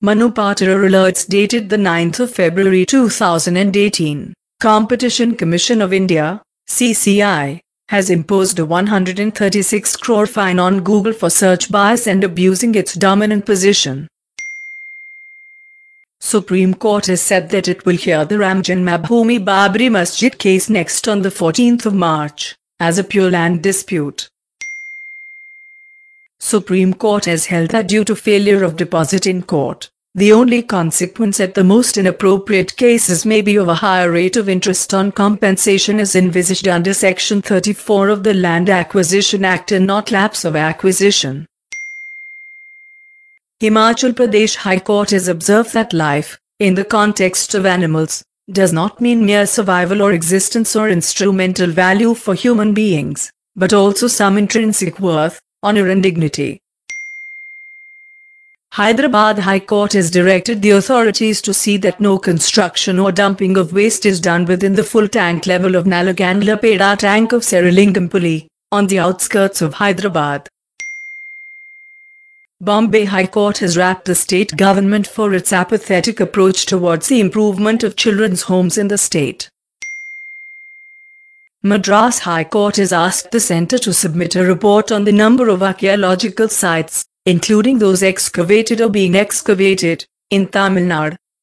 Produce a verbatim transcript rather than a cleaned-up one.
Manupatra alerts dated the ninth of February two thousand eighteen. Competition Commission of India, C C I, has imposed a one hundred thirty-six crore fine on Google for search bias and abusing its dominant position. Supreme Court has said that it will hear the Ram Janmabhoomi Babri Masjid case next on the fourteenth of March, as a pure land dispute. Supreme Court has held that due to failure of deposit in court, the only consequence at the most inappropriate cases may be of a higher rate of interest on compensation as envisaged under Section thirty-four of the Land Acquisition Act and not lapse of acquisition. Himachal Pradesh High Court has observed that life, in the context of animals, does not mean mere survival or existence or instrumental value for human beings, but also some intrinsic worth, honor and dignity. Hyderabad High Court has directed the authorities to see that no construction or dumping of waste is done within the full tank level of Nalagandlapeda tank of Serilingampally, on the outskirts of Hyderabad. Bombay High Court has rapped the state government for its apathetic approach towards the improvement of children's homes in the state. Madras High Court has asked the centre to submit a report on the number of archaeological sites, including those excavated or being excavated, in Tamil Nadu.